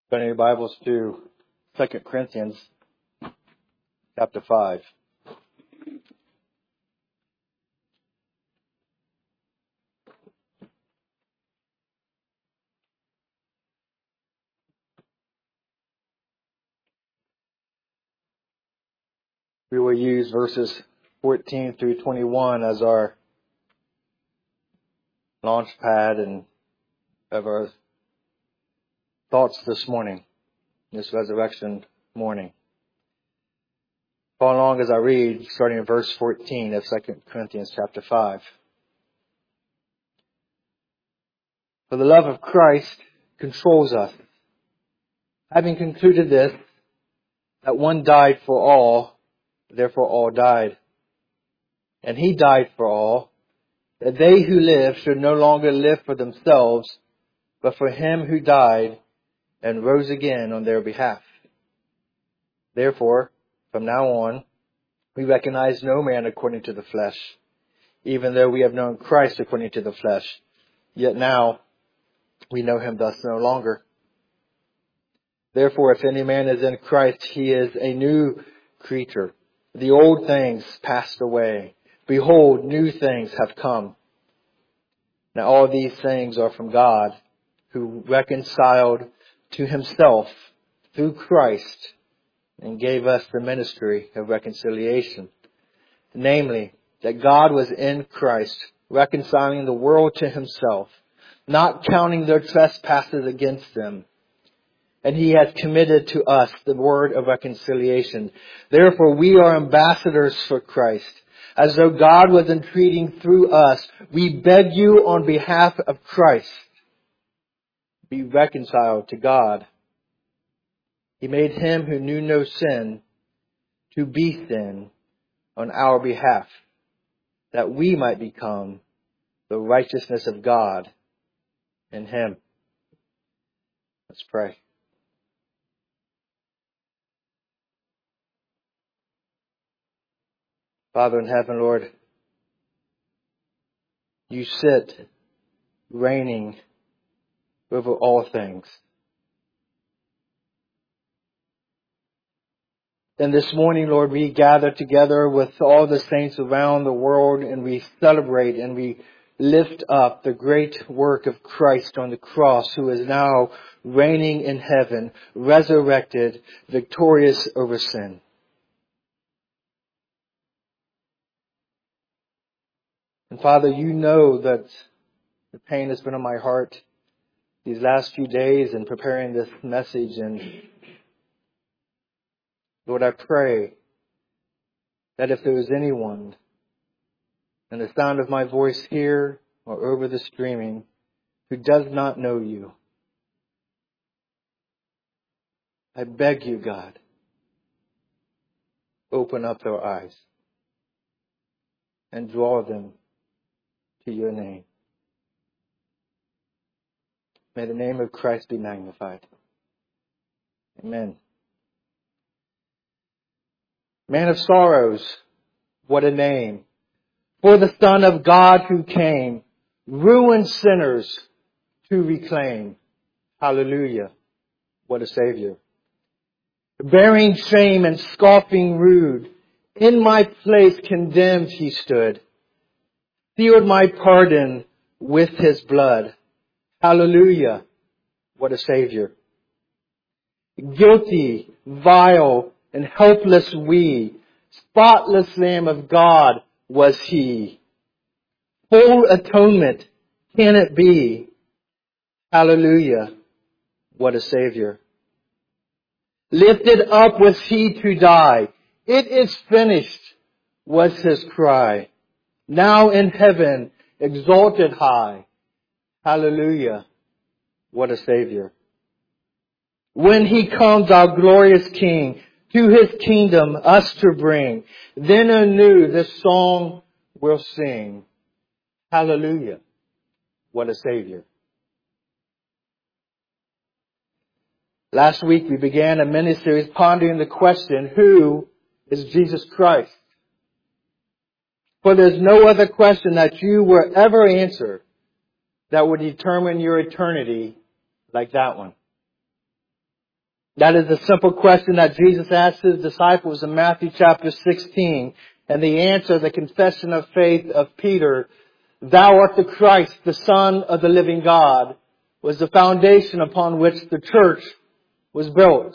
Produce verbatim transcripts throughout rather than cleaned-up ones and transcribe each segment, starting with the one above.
Open your Bibles to Second Corinthians chapter five. We will use verses fourteen through twenty-one as our launch pad and of our thoughts this morning, this resurrection morning. Follow along as I read, starting in verse fourteen of Second Corinthians chapter five. For the love of Christ controls us, having concluded this, that one died for all, therefore all died. And he died for all, that they who live should no longer live for themselves, but for him who died and rose again on their behalf. Therefore, from now on, we recognize no man according to the flesh, even though we have known Christ according to the flesh. Yet now, we know him thus no longer. Therefore, if any man is in Christ, he is a new creature. The old things passed away. Behold, new things have come. Now all these things are from God, who reconciled to himself through Christ and gave us the ministry of reconciliation. Namely, that God was in Christ, reconciling the world to himself, not counting their trespasses against them. And he has committed to us the word of reconciliation. Therefore, we are ambassadors for Christ. As though God was entreating through us, we beg you on behalf of Christ, be reconciled to God. He made him who knew no sin to be sin on our behalf, that we might become the righteousness of God in him. Let's pray. Father in heaven, Lord, you sit reigning over all things. And this morning, Lord, we gather together with all the saints around the world and we celebrate and we lift up the great work of Christ on the cross, who is now reigning in heaven, resurrected, victorious over sin. And Father, you know that the pain has been on my heart these last few days in preparing this message. And Lord, I pray that if there is anyone in the sound of my voice here or over the streaming who does not know you, I beg you, God, open up their eyes and draw them to your name. May the name of Christ be magnified. Amen. Man of sorrows, what a name. For the Son of God who came, ruined sinners to reclaim. Hallelujah. What a Savior. Bearing shame and scoffing rude, in my place condemned he stood. Sealed my pardon with his blood. Hallelujah. What a Savior. Guilty, vile, and helpless we, spotless Lamb of God was he. Full atonement can it be. Hallelujah. What a Savior. Lifted up was he to die. It is finished was his cry. Now in heaven, exalted high. Hallelujah. What a Savior. When he comes, our glorious King, to his kingdom us to bring, then anew this song we'll sing. Hallelujah. What a Savior. Last week we began a mini-series pondering the question, who is Jesus Christ? For there's no other question that you will ever answer that would determine your eternity like that one. That is the simple question that Jesus asked His disciples in Matthew chapter sixteen. And the answer, the confession of faith of Peter, "Thou art the Christ, the Son of the living God," was the foundation upon which the church was built.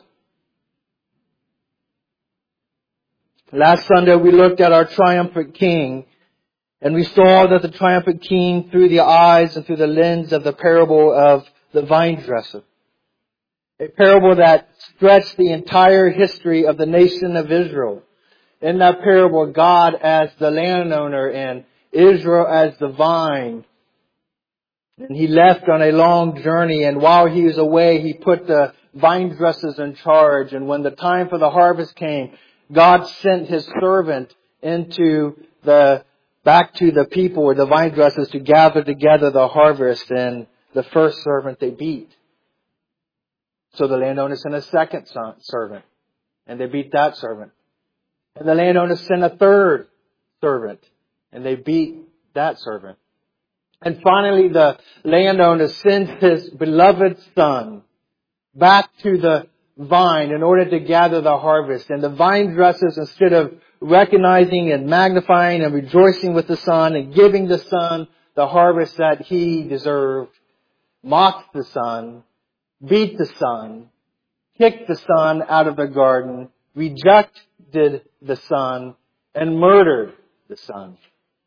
Last Sunday we looked at our triumphant King, and we saw that the triumphant King through the eyes and through the lens of the parable of the vine dresser. A parable that stretched the entire history of the nation of Israel. In that parable, God as the landowner and Israel as the vine. And He left on a long journey, and while He was away, He put the vine dressers in charge. And when the time for the harvest came, God sent His servant into the, back to the people, or the vine dressers, to gather together the harvest. And the first servant they beat. So the landowner sent a second son, servant, and they beat that servant. And the landowner sent a third servant, and they beat that servant. And finally, the landowner sends his beloved son back to the vine in order to gather the harvest. And the vine dressers, instead of recognizing and magnifying and rejoicing with the son and giving the son the harvest that he deserved, mocked the son, beat the son, kicked the son out of the garden, rejected the son, and murdered the son.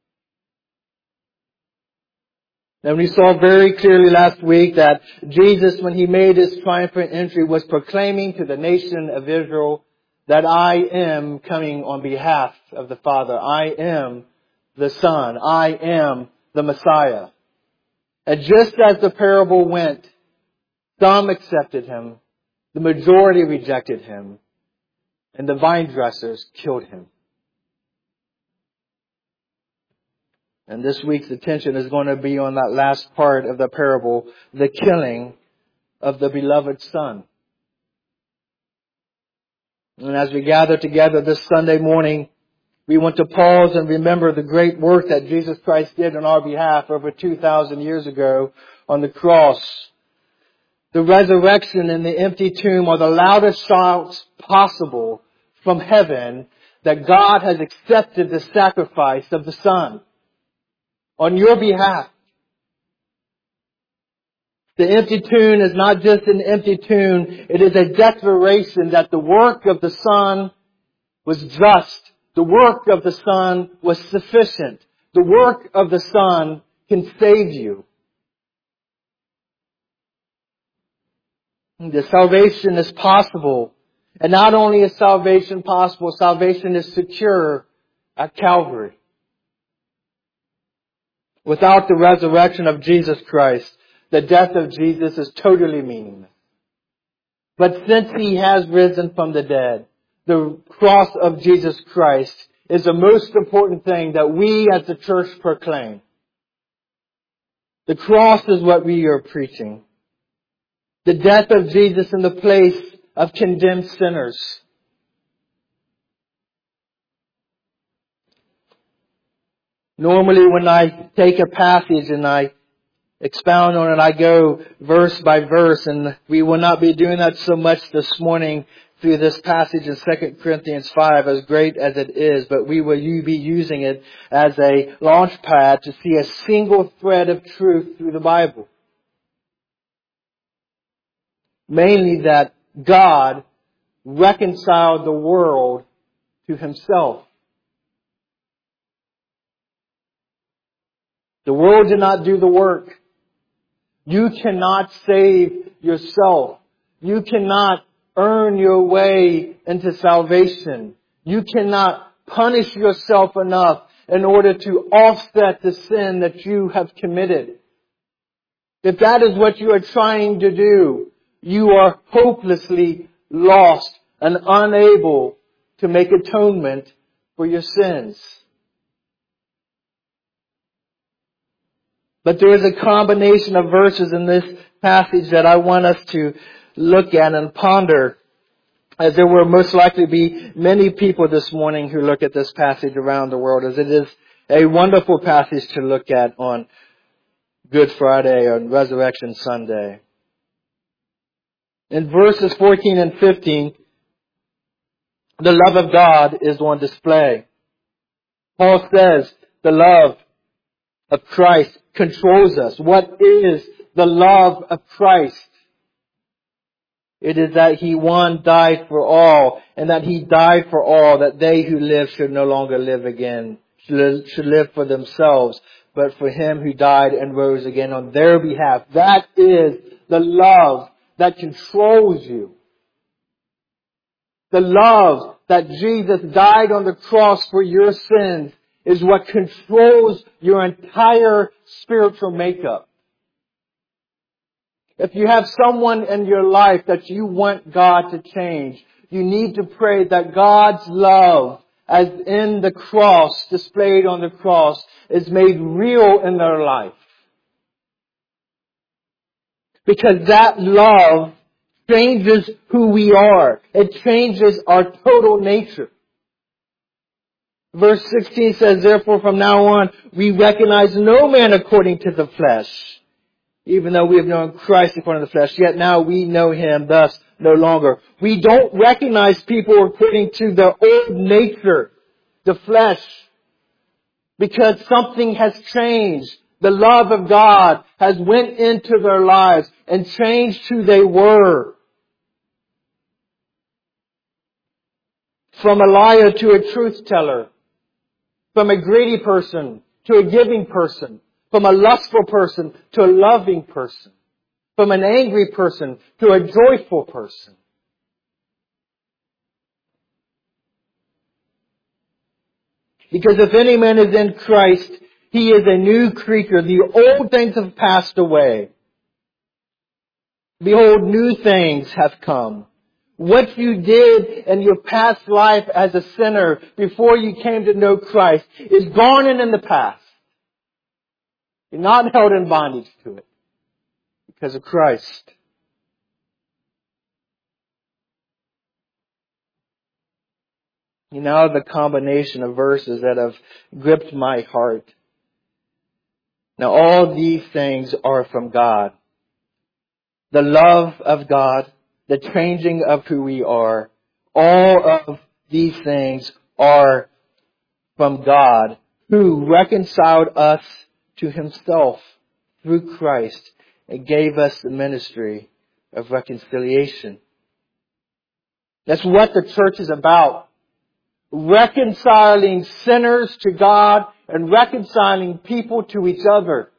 And we saw very clearly last week that Jesus, when He made His triumphant entry, was proclaiming to the nation of Israel that I am coming on behalf of the Father. I am the Son. I am the Messiah. And just as the parable went, some accepted Him, the majority rejected Him, and the vine dressers killed Him. And this week's attention is going to be on that last part of the parable, the killing of the beloved Son. And as we gather together this Sunday morning, we want to pause and remember the great work that Jesus Christ did on our behalf over two thousand years ago on the cross. The resurrection and the empty tomb are the loudest shouts possible from heaven that God has accepted the sacrifice of the Son on your behalf. The empty tomb is not just an empty tomb. It is a declaration that the work of the Son was just. The work of the Son was sufficient. The work of the Son can save you. The salvation is possible. And not only is salvation possible, salvation is secure at Calvary. Without the resurrection of Jesus Christ, the death of Jesus is totally meaningless. But since He has risen from the dead, the cross of Jesus Christ is the most important thing that we as the church proclaim. The cross is what we are preaching. The death of Jesus in the place of condemned sinners. Normally when I take a passage and I expound on it, I go verse by verse, and we will not be doing that so much this morning through this passage in Second Corinthians five, as great as it is, but we will be using it as a launch pad to see a single thread of truth through the Bible. Mainly that God reconciled the world to Himself. The world did not do the work. You cannot save yourself. You cannot earn your way into salvation. You cannot punish yourself enough in order to offset the sin that you have committed. If that is what you are trying to do, you are hopelessly lost and unable to make atonement for your sins. But there is a combination of verses in this passage that I want us to look at and ponder, as there will most likely be many people this morning who look at this passage around the world, as it is a wonderful passage to look at on Good Friday or Resurrection Sunday. In verses fourteen and fifteen, the love of God is on display. Paul says the love of Christ controls us. What is the love of Christ? It is that He, one, died for all, and that He died for all, that they who live should no longer live again, should live for themselves, but for Him who died and rose again on their behalf. That is the love that controls you. The love that Jesus died on the cross for your sins is what controls your entire spiritual makeup. If you have someone in your life that you want God to change, you need to pray that God's love, as in the cross, displayed on the cross, is made real in their life. Because that love changes who we are. It changes our total nature. Verse sixteen says, therefore from now on, we recognize no man according to the flesh. Even though we have known Christ according to the flesh, yet now we know Him thus no longer. We don't recognize people according to their old nature, the flesh, because something has changed. The love of God has went into their lives and changed who they were. From a liar to a truth teller. From a greedy person to a giving person. From a lustful person to a loving person. From an angry person to a joyful person. Because if any man is in Christ, he is a new creature. The old things have passed away. Behold, new things have come. What you did in your past life as a sinner before you came to know Christ is gone and in the past. You're not held in bondage to it because of Christ. You know, the combination of verses that have gripped my heart. Now, all these things are from God. The love of God, the changing of who we are, all of these things are from God, who reconciled us to Himself through Christ and gave us the ministry of reconciliation. That's what the church is about. Reconciling sinners to God and reconciling people to each other.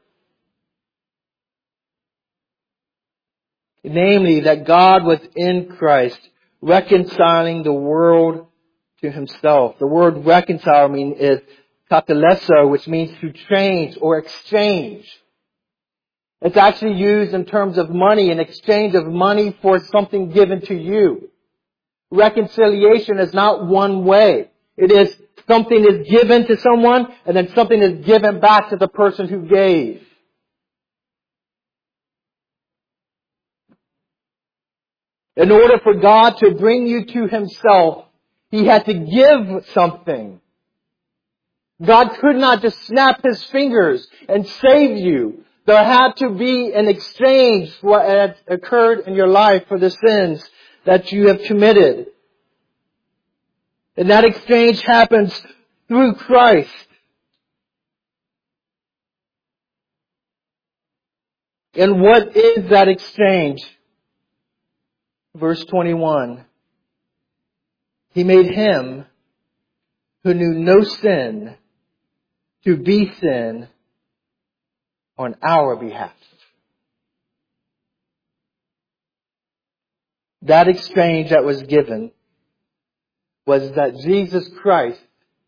Namely, that God was in Christ, reconciling the world to Himself. The word reconcile mean is kataleso, which means to change or exchange. It's actually used in terms of money, an exchange of money for something given to you. Reconciliation is not one way. It is something is given to someone and then something is given back to the person who gave. In order for God to bring you to Himself, He had to give something. God could not just snap His fingers and save you. There had to be an exchange for what had occurred in your life for the sins that you have committed. And that exchange happens through Christ. And what is that exchange? Verse twenty-one. He made Him who knew no sin to be sin on our behalf. That exchange that was given was that Jesus Christ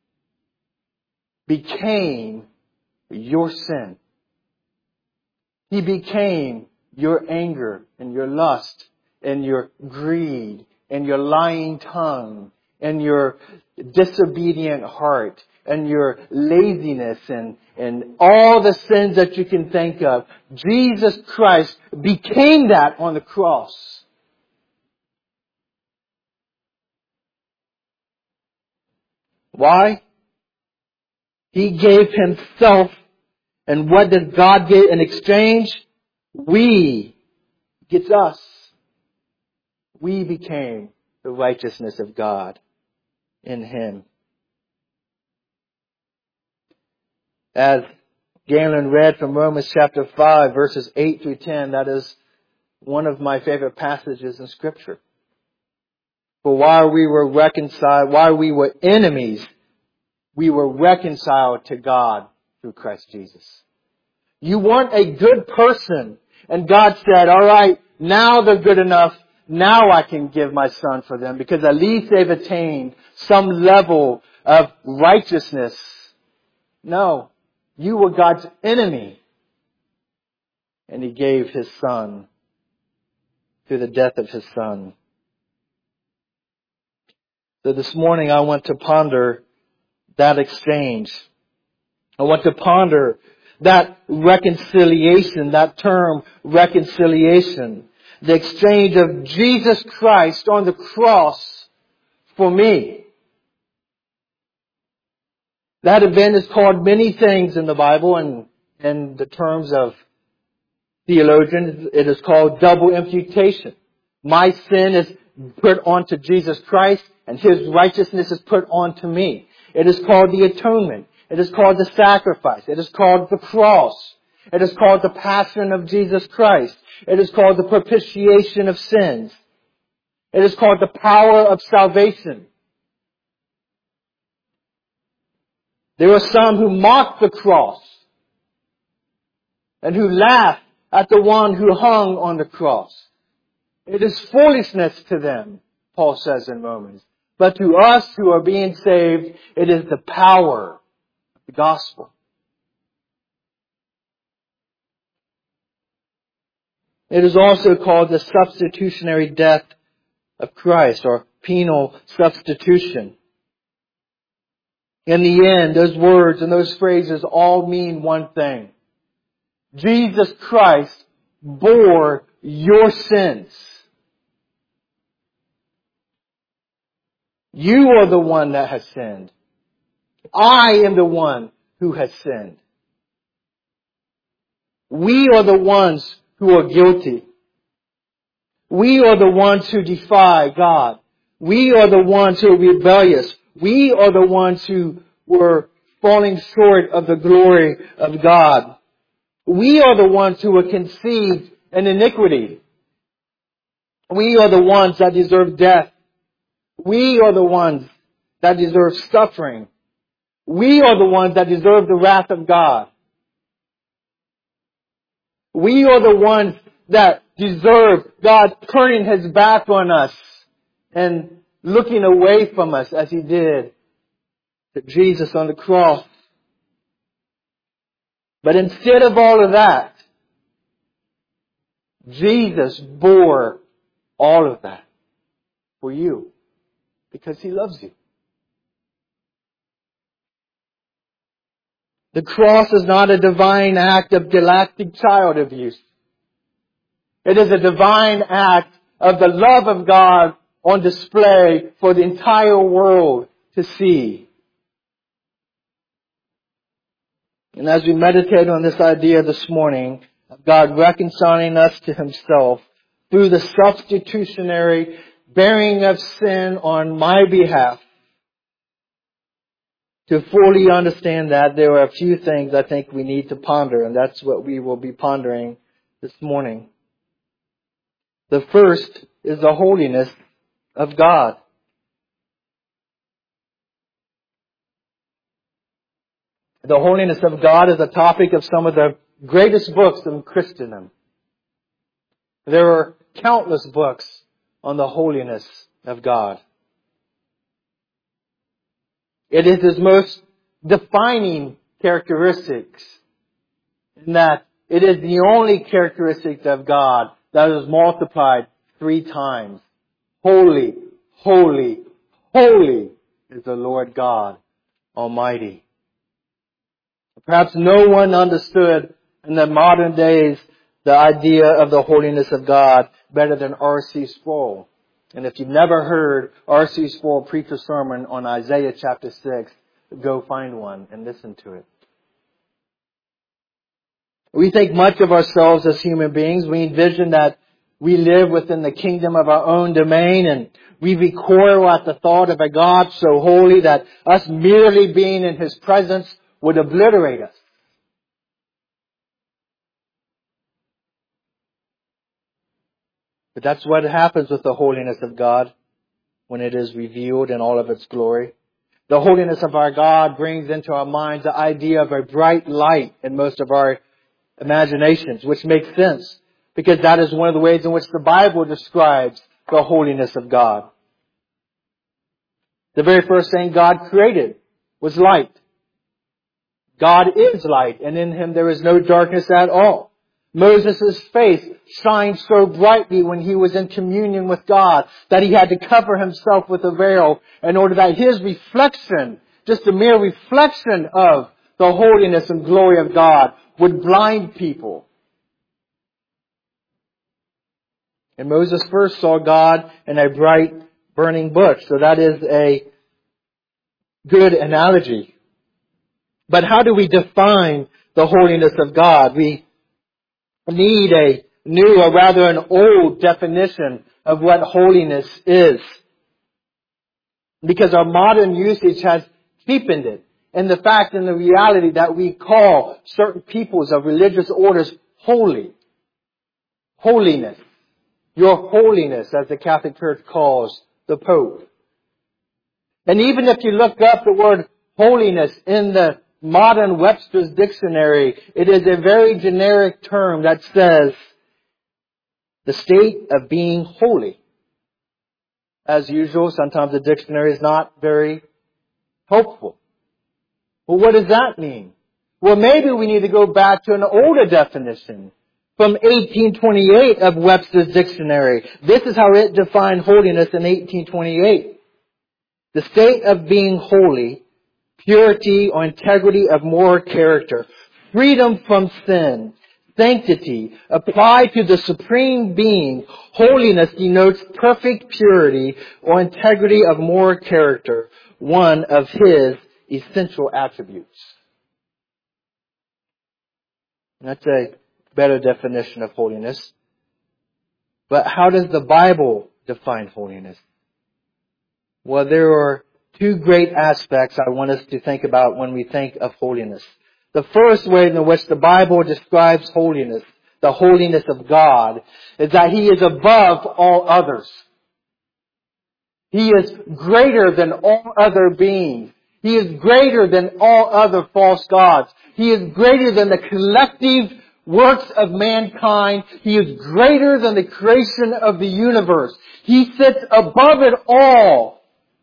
became your sin. He became your anger and your lust and your greed and your lying tongue and your disobedient heart and your laziness and, and all the sins that you can think of. Jesus Christ became that on the cross. Why? He gave Himself. And what does God give in exchange? We gets us. we became the righteousness of God in Him. As Galen read from Romans chapter five, verses eight through ten, that is one of my favorite passages in Scripture. For while we were reconciled, while we were enemies, we were reconciled to God through Christ Jesus. You weren't a good person, and God said, all right, now they're good enough. Now I can give my son for them, because at least they've attained some level of righteousness. No, you were God's enemy, and He gave His son through the death of His son. So this morning I want to ponder that exchange. I want to ponder that reconciliation, that term reconciliation. The exchange of Jesus Christ on the cross for me. That event is called many things in the Bible, and in the terms of theologians, it is called double imputation. My sin is put onto Jesus Christ, and His righteousness is put onto me. It is called the atonement. It is called the sacrifice. It is called the cross. It is called the passion of Jesus Christ. It is called the propitiation of sins. It is called the power of salvation. There are some who mock the cross and who laugh at the one who hung on the cross. It is foolishness to them, Paul says in Romans. But to us who are being saved, it is the power of the gospel. It is also called the substitutionary death of Christ, or penal substitution. In the end, those words and those phrases all mean one thing. Jesus Christ bore your sins. You are the one that has sinned. I am the one who has sinned. We are the ones who are guilty. We are the ones who defy God. We are the ones who are rebellious. We are the ones who were falling short of the glory of God. We are the ones who were conceived in iniquity. We are the ones that deserve death. We are the ones that deserve suffering. We are the ones that deserve the wrath of God. We are the ones that deserve God turning His back on us and looking away from us as He did to Jesus on the cross. But instead of all of that, Jesus bore all of that for you because He loves you. The cross is not a divine act of galactic child abuse. It is a divine act of the love of God on display for the entire world to see. And as we meditate on this idea this morning of God reconciling us to Himself through the substitutionary bearing of sin on my behalf, to fully understand that, there are a few things I think we need to ponder, and that's what we will be pondering this morning. The first is the holiness of God. The holiness of God is a topic of some of the greatest books in Christendom. There are countless books on the holiness of God. It is His most defining characteristics, in that it is the only characteristic of God that is multiplied three times. Holy, holy, holy is the Lord God Almighty. Perhaps no one understood in the modern days the idea of the holiness of God better than R C Sproul. And if you've never heard R C Sproul preach a sermon on Isaiah chapter six, go find one and listen to it. We think much of ourselves as human beings. We envision that we live within the kingdom of our own domain, and we recoil at the thought of a God so holy that us merely being in His presence would obliterate us. But that's what happens with the holiness of God when it is revealed in all of its glory. The holiness of our God brings into our minds the idea of a bright light in most of our imaginations, which makes sense because that is one of the ways in which the Bible describes the holiness of God. The very first thing God created was light. God is light, and in Him there is no darkness at all. Moses' face shined so brightly when he was in communion with God that he had to cover himself with a veil in order that his reflection, just a mere reflection of the holiness and glory of God, would blind people. And Moses first saw God in a bright burning bush, so that is a good analogy. But how do we define the holiness of God? We need a new, or rather an old definition of what holiness is. Because our modern usage has cheapened it. And the fact and the reality that we call certain peoples of religious orders holy. Holiness. Your holiness, as the Catholic Church calls the Pope. And even if you look up the word holiness in the modern Webster's Dictionary, it is a very generic term that says the state of being holy. As usual, sometimes the dictionary is not very helpful. Well, what does that mean? Well, maybe we need to go back to an older definition from eighteen twenty-eight of Webster's Dictionary. This is how it defined holiness in eighteen twenty-eight. The state of being holy, purity or integrity of moral character, freedom from sin, sanctity, applied to the Supreme Being. Holiness denotes perfect purity or integrity of moral character, one of His essential attributes. And that's a better definition of holiness. But how does the Bible define holiness? Well, there are two great aspects I want us to think about when we think of holiness. The first way in which the Bible describes holiness, the holiness of God, is that He is above all others. He is greater than all other beings. He is greater than all other false gods. He is greater than the collective works of mankind. He is greater than the creation of the universe. He sits above it all.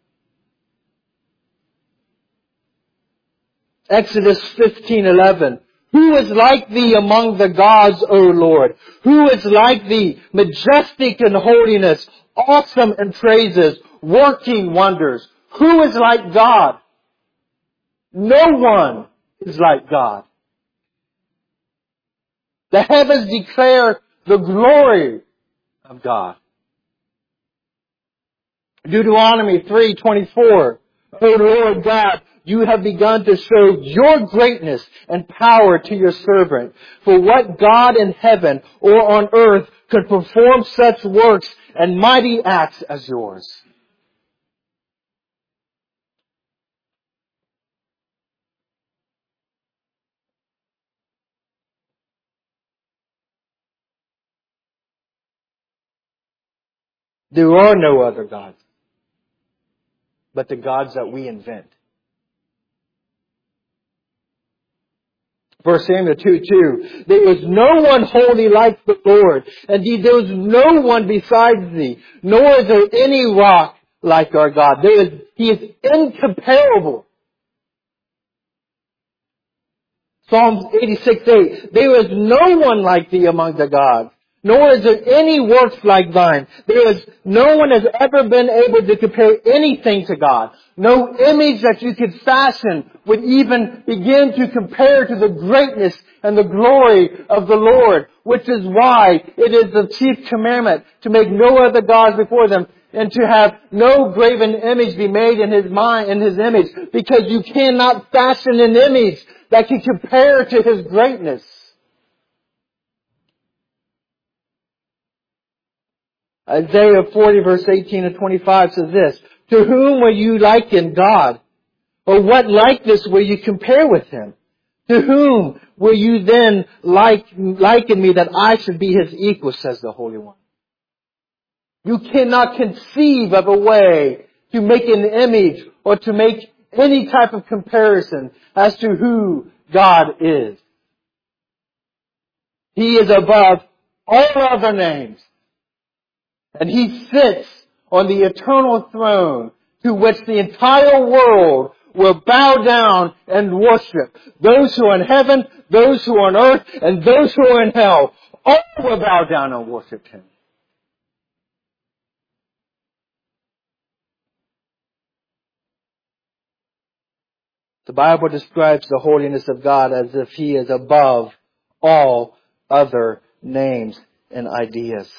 Exodus fifteen eleven. Who is like Thee among the gods, O Lord? Who is like Thee, majestic in holiness, awesome in praises, working wonders? Who is like God? No one is like God. The heavens declare the glory of God. Deuteronomy three twenty-four. O Lord God, You have begun to show Your greatness and power to Your servant. For what God in heaven or on earth could perform such works and mighty acts as Yours? There are no other gods but the gods that we invent. First Samuel two two. There is no one holy like the Lord. Indeed, there is no one besides Thee, nor is there any rock like our God. There is, He is incomparable. Psalms eighty-six eight. There is no one like Thee among the gods, nor is there any works like Thine. There is no one has ever been able to compare anything to God. No image that you could fashion would even begin to compare to the greatness and the glory of the Lord, which is why it is the chief commandment to make no other gods before them and to have no graven image be made in His mind, in His image, because you cannot fashion an image that can compare to His greatness. Isaiah forty verse eighteen and twenty-five says this, to whom will you liken God? Or what likeness will you compare with Him? To whom will you then like, liken me that I should be His equal, says the Holy One. You cannot conceive of a way to make an image or to make any type of comparison as to who God is. He is above all other names. And He sits on the eternal throne to which the entire world will bow down and worship. Those who are in heaven, those who are on earth, and those who are in hell, all will bow down and worship Him. The Bible describes the holiness of God as if He is above all other names and ideas.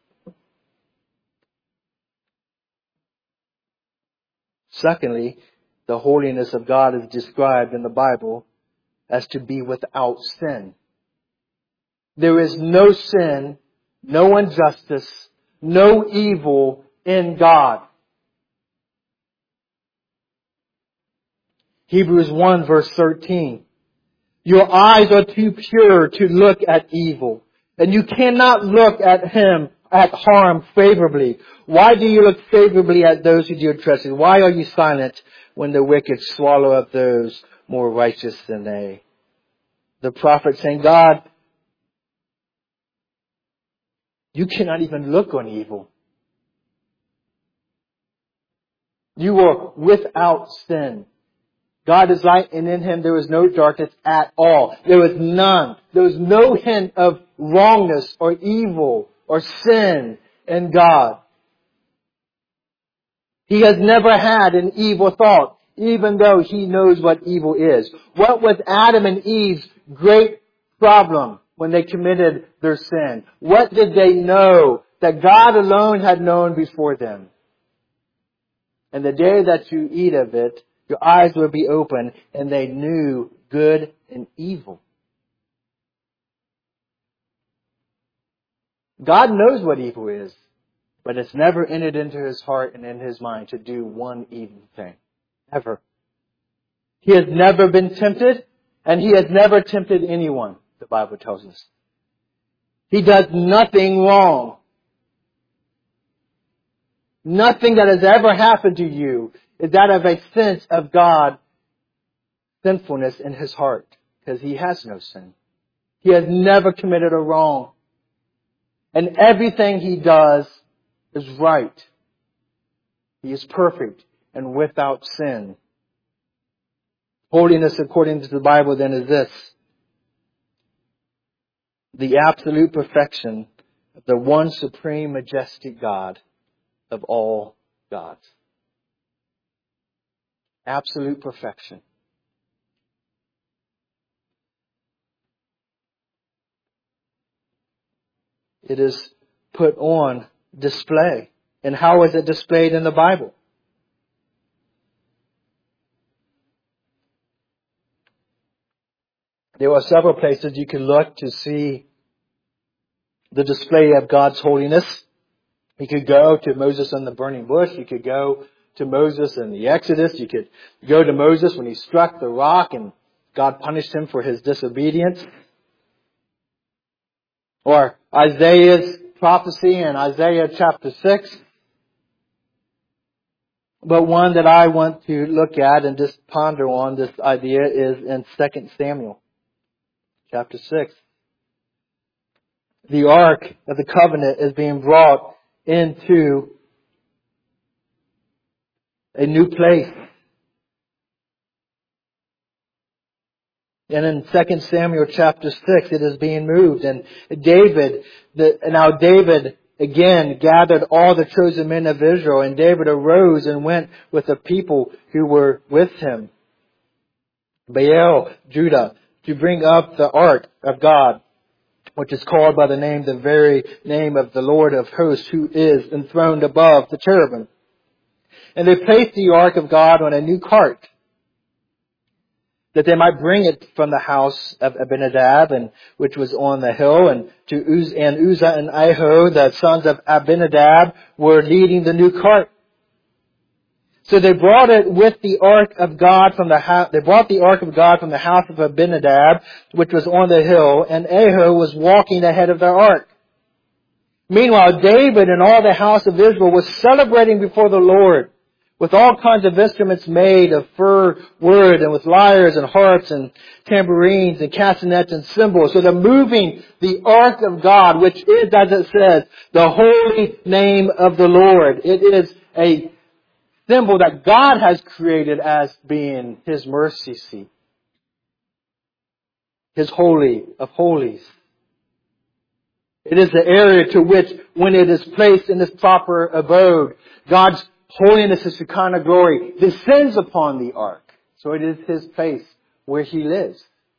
Secondly, the holiness of God is described in the Bible as to be without sin. There is no sin, no injustice, no evil in God. Hebrews one verse thirteen. Your eyes are too pure to look at evil, and you cannot look at him, at harm favorably. Why do you look favorably at those who do treachery? Why are you silent when the wicked swallow up those more righteous than they? The prophet saying, God, you cannot even look on evil. You are without sin. God is light, and in Him there is no darkness at all. There is none. There is no hint of wrongness or evil or sin in God. He has never had an evil thought, even though He knows what evil is. What was Adam and Eve's great problem when they committed their sin? What did they know that God alone had known before them? And the day that you eat of it, your eyes will be open, and they knew good and evil. God knows what evil is, but it's never entered into His heart and in His mind to do one evil thing. Ever. He has never been tempted, and He has never tempted anyone, the Bible tells us. He does nothing wrong. Nothing that has ever happened to you is that of a sense of God, sinfulness in His heart, because He has no sin. He has never committed a wrong. And everything He does is right. He is perfect and without sin. Holiness, according to the Bible, then, is this: the absolute perfection of the one supreme, majestic God of all gods. Absolute perfection. It is put on display. And how is it displayed in the Bible? There are several places you can look to see the display of God's holiness. You could go to Moses on the burning bush. You could go to Moses in the Exodus. You could go to Moses when he struck the rock and God punished him for his disobedience. Or Isaiah's prophecy in Isaiah chapter six. But one that I want to look at and just ponder on this idea is in Second Samuel chapter six. The Ark of the Covenant is being brought into a new place. And in Second Samuel chapter six, it is being moved. And David, the, now David again gathered all the chosen men of Israel. And David arose and went with the people who were with him, Baal, Judah, to bring up the ark of God, which is called by the name, the very name of the Lord of hosts, who is enthroned above the cherubim. And they placed the ark of God on a new cart. that they might bring it from the house of Abinadab, and which was on the hill, and to Uz, and Uzzah and Ahio, the sons of Abinadab, were leading the new cart. So they brought it with the ark of God from the house. They brought the ark of God from the house of Abinadab, which was on the hill, and Ahio was walking ahead of the ark. Meanwhile, David and all the house of Israel was celebrating before the Lord with all kinds of instruments made of fir wood, and with lyres and harps and tambourines and castanets and cymbals. So they're moving the ark of God, which is, as it says, the holy name of the Lord. It is a symbol that God has created as being His mercy seat, His holy of holies. It is the area to which, when it is placed in its proper abode, God's holiness, His Shekinah glory, descends upon the ark. So it is His place where He lives.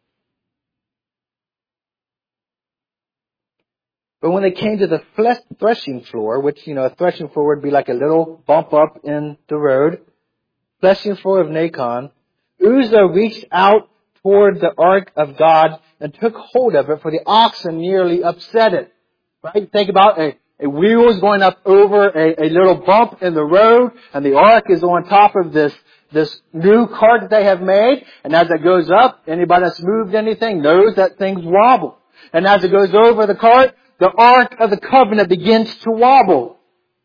But when it came to the threshing floor, which, you know, a threshing floor would be like a little bump up in the road, threshing floor of Nacon, Uzzah reached out toward the ark of God and took hold of it, for the oxen nearly upset it. Right? Think about a, a wheel is going up over a, a little bump in the road, and the ark is on top of this, this new cart that they have made. And as it goes up, anybody that's moved anything knows that things wobble. And as it goes over the cart, the Ark of the Covenant begins to wobble.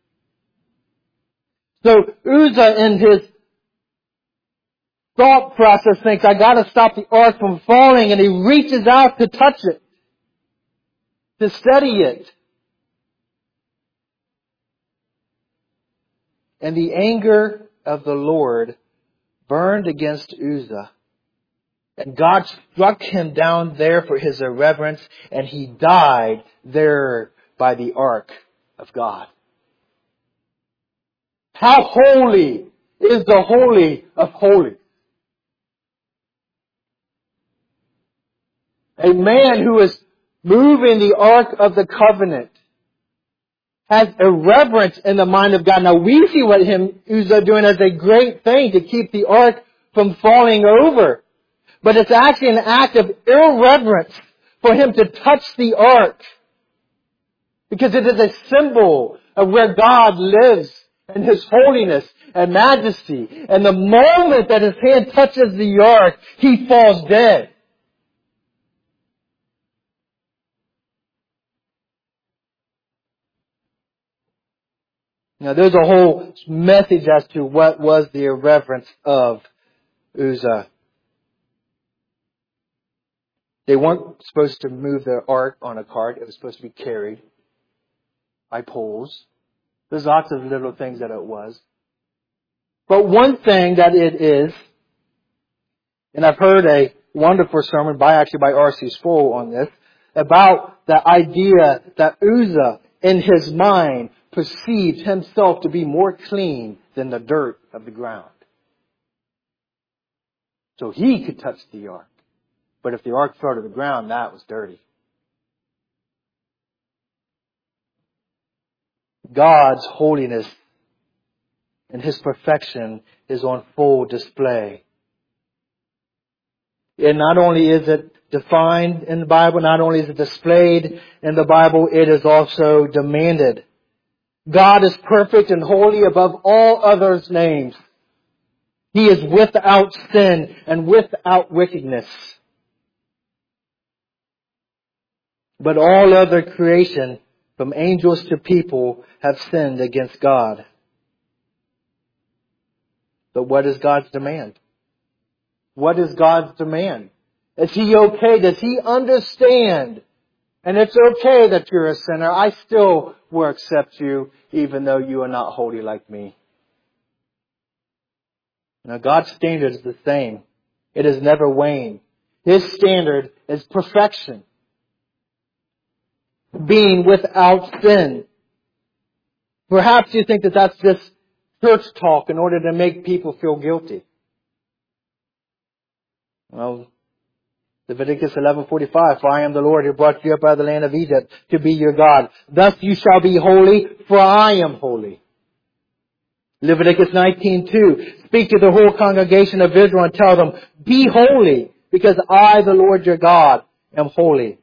So Uzzah, in his thought process, thinks, I got to stop the Ark from falling, and he reaches out to touch it, to steady it. And the anger of the Lord burned against Uzzah. And God struck him down there for his irreverence, and he died there by the ark of God. How holy is the Holy of Holies? A man who is moving the ark of the covenant has irreverence in the mind of God. Now we see what him Uzzah doing as a great thing to keep the ark from falling over. But it's actually an act of irreverence for him to touch the ark, because it is a symbol of where God lives and His holiness and majesty. And the moment that his hand touches the ark, he falls dead. Now there's a whole message as to what was the irreverence of Uzzah. They weren't supposed to move the ark on a cart. It was supposed to be carried by poles. There's lots of little things that it was. But one thing that it is, and I've heard a wonderful sermon by actually by R C Sproul on this, about the idea that Uzzah in his mind perceived himself to be more clean than the dirt of the ground. So he could touch the ark. But if the ark fell to the ground, that was dirty. God's holiness and His perfection is on full display. And not only is it defined in the Bible, not only is it displayed in the Bible, it is also demanded. God is perfect and holy above all others' names. He is without sin and without wickedness. But all other creation, from angels to people, have sinned against God. But what is God's demand? What is God's demand? Is He okay? Does He understand? And it's okay that you're a sinner. I still will accept you, even though you are not holy like me. Now, God's standard is the same. It has never waned. His standard is perfection. Being without sin. Perhaps you think that that's just church talk in order to make people feel guilty. Well, Leviticus eleven forty-five, for I am the Lord who brought you up out of the land of Egypt to be your God. Thus you shall be holy, for I am holy. Leviticus nineteen two. Speak to the whole congregation of Israel and tell them, be holy, because I, the Lord your God, am holy.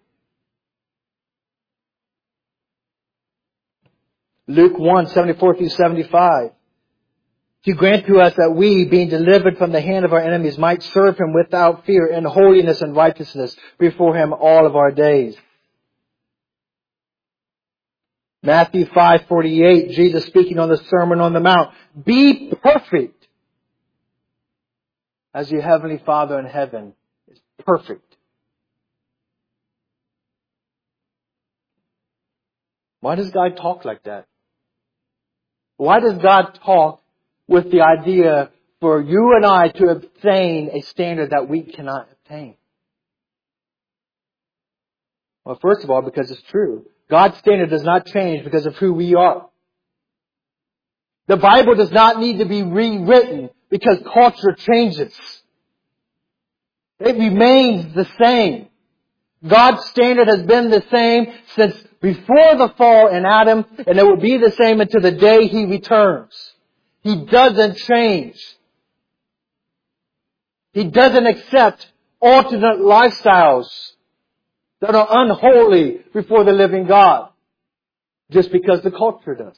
Luke one, seventy-four through seventy-five. To grant to us that we, being delivered from the hand of our enemies, might serve Him without fear in holiness and righteousness before Him all of our days. Matthew five forty-eight, Jesus speaking on the Sermon on the Mount. Be perfect as your Heavenly Father in heaven is perfect. Why does God talk like that? Why does God talk with the idea for you and I to obtain a standard that we cannot obtain? Well, first of all, because it's true. God's standard does not change because of who we are. The Bible does not need to be rewritten because culture changes. It remains the same. God's standard has been the same since before the fall in Adam, and it will be the same until the day He returns. He doesn't change. He doesn't accept alternate lifestyles that are unholy before the living God, just because the culture does.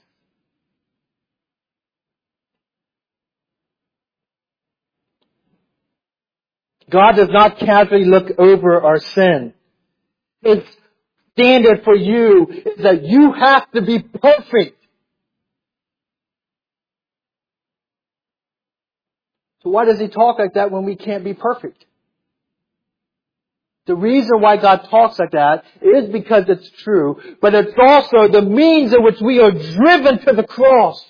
God does not casually look over our sin. His standard for you is that you have to be perfect. So why does He talk like that when we can't be perfect? The reason why God talks like that is because it's true, but it's also the means in which we are driven to the cross.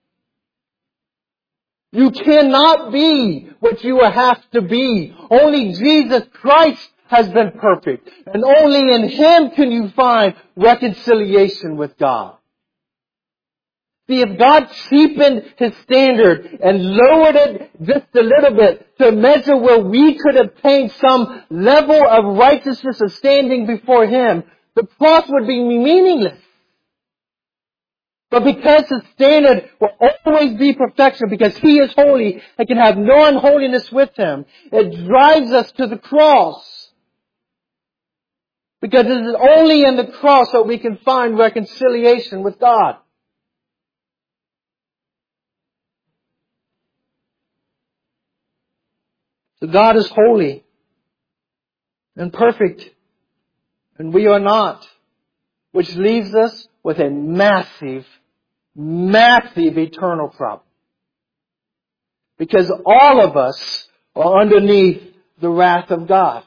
You cannot be what you have to be. Only Jesus Christ has been perfect. And only in Him can you find reconciliation with God. See, if God cheapened His standard and lowered it just a little bit to measure where we could obtain some level of righteousness or standing before Him, the cross would be meaningless. But because His standard will always be perfection, because He is holy and can have no unholiness with Him, it drives us to the cross. Because it is only in the cross that we can find reconciliation with God. So God is holy and perfect, and we are not, which leaves us with a massive, massive eternal problem. Because all of us are underneath the wrath of God.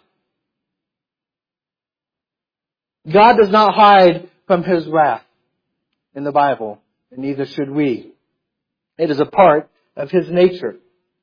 God does not hide from His wrath in the Bible, and neither should we. It is a part of His nature.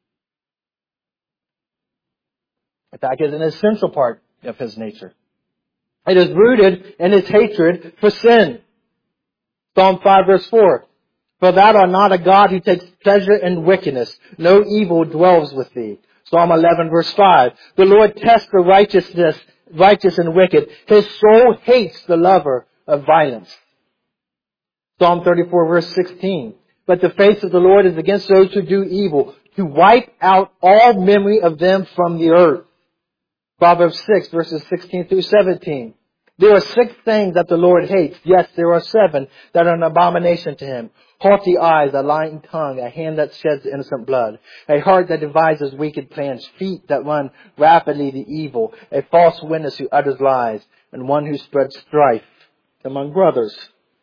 In fact, it is an essential part of His nature. It is rooted in His hatred for sin. Psalm five verse four. For thou art not a God who takes pleasure in wickedness. No evil dwells with thee. Psalm eleven verse five. The Lord tests the righteousness, righteous and wicked. His soul hates the lover of violence. Psalm thirty-four verse sixteen. But the face of the Lord is against those who do evil, to wipe out all memory of them from the earth. Proverbs six verses sixteen through seventeen. There are six things that the Lord hates. Yes, there are seven that are an abomination to Him. Haughty eyes, a lying tongue, a hand that sheds innocent blood, a heart that devises wicked plans, feet that run rapidly to evil, a false witness who utters lies, and one who spreads strife among brothers.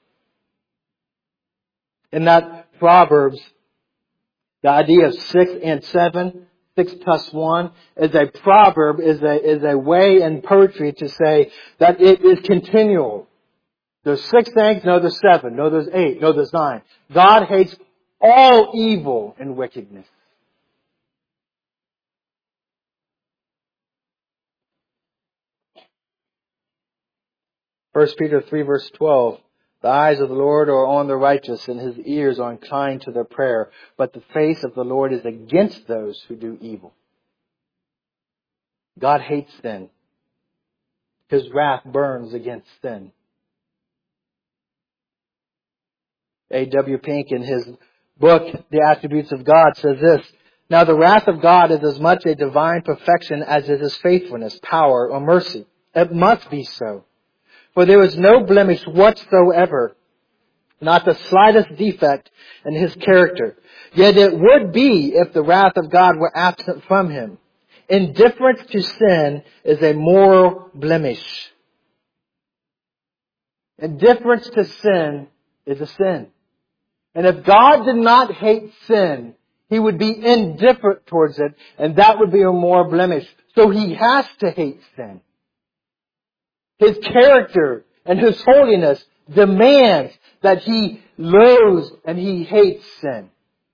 In that Proverbs, the idea of six and seven, six plus one, is a proverb, is a, is a way in poetry to say that it is continual. There's six things, no there's seven, no there's eight, no there's nine. God hates all evil and wickedness. First Peter three verse twelve. The eyes of the Lord are on the righteous, and His ears are inclined to their prayer. But the face of the Lord is against those who do evil. God hates sin. His wrath burns against sin. A W Pink, in his book, The Attributes of God, says this: "Now the wrath of God is as much a divine perfection as it is faithfulness, power, or mercy. It must be so. For there is no blemish whatsoever, not the slightest defect in His character. Yet it would be if the wrath of God were absent from Him. Indifference to sin is a moral blemish." Indifference to sin is a sin. And if God did not hate sin, He would be indifferent towards it, and that would be a moral blemish. So He has to hate sin. His character and His holiness demands that He loathes and He hates sin.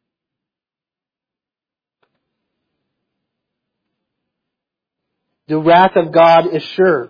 The wrath of God is sure.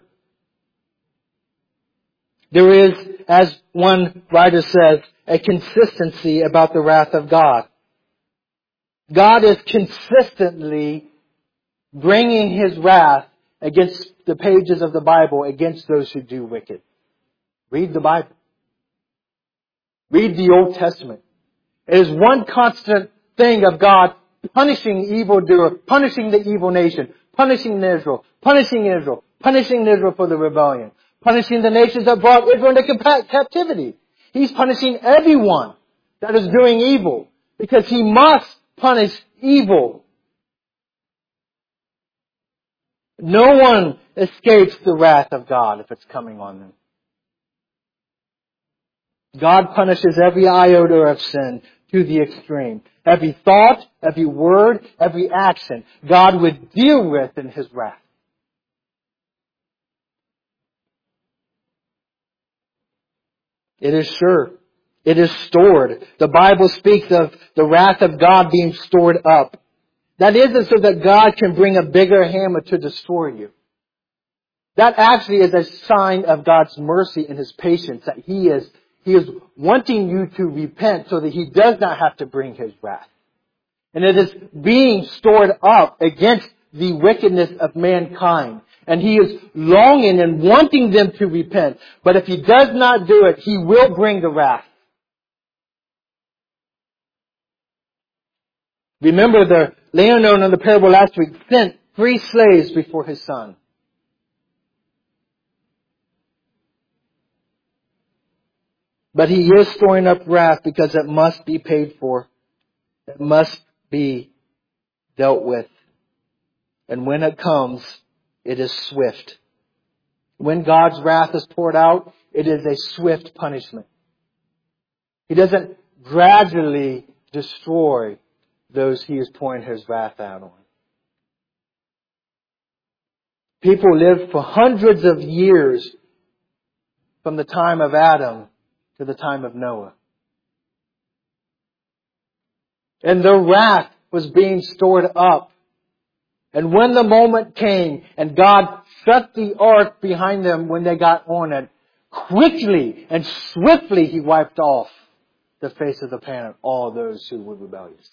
There is, as one writer says, a consistency about the wrath of God. God is consistently bringing His wrath against the pages of the Bible, against those who do wicked. Read the Bible. Read the Old Testament. It is one constant thing of God punishing evildoer, punishing the evil nation, punishing Israel, punishing Israel, punishing Israel for the rebellion, punishing the nations that brought Israel into captivity. He's punishing everyone that is doing evil, because He must punish evil. No one escapes the wrath of God if it's coming on them. God punishes every iota of sin to the extreme. Every thought, every word, every action, God would deal with in His wrath. It is sure. It is stored. The Bible speaks of the wrath of God being stored up. That isn't so that God can bring a bigger hammer to destroy you. That actually is a sign of God's mercy and His patience, that He is, He is wanting you to repent so that He does not have to bring His wrath. And it is being stored up against the wickedness of mankind. And He is longing and wanting them to repent. But if He does not do it, He will bring the wrath. Remember, the landowner in the parable last week sent three slaves before his son. But He is storing up wrath because it must be paid for. It must be dealt with. And when it comes, it is swift. When God's wrath is poured out, it is a swift punishment. He doesn't gradually destroy those He is pouring His wrath out on. People lived for hundreds of years from the time of Adam to the time of Noah. And their wrath was being stored up. And when the moment came and God shut the ark behind them when they got on it, quickly and swiftly He wiped off the face of the planet all those who were rebellious.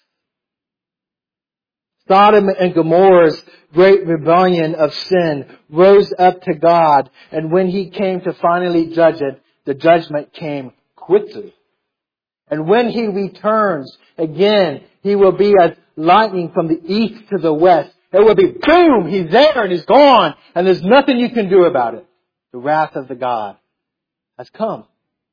Sodom and Gomorrah's great rebellion of sin rose up to God, and when He came to finally judge it, the judgment came quickly. And when He returns again, He will be as lightning from the east to the west. It will be boom! He's there and He's gone, and there's nothing you can do about it. The wrath of the God has come.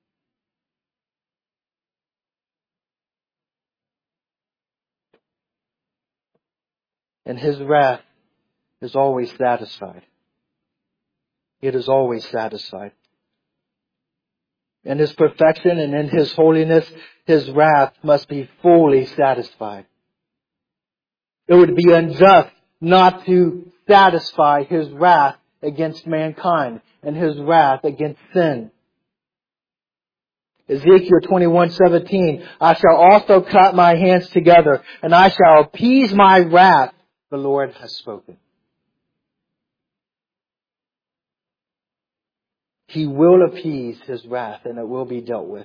And His wrath is always satisfied. It is always satisfied. In His perfection and in His holiness, His wrath must be fully satisfied. It would be unjust not to satisfy His wrath against mankind and His wrath against sin. Ezekiel twenty-one seventeen, I shall also clap my hands together, and I shall appease my wrath. The Lord has spoken. He will appease His wrath, and it will be dealt with.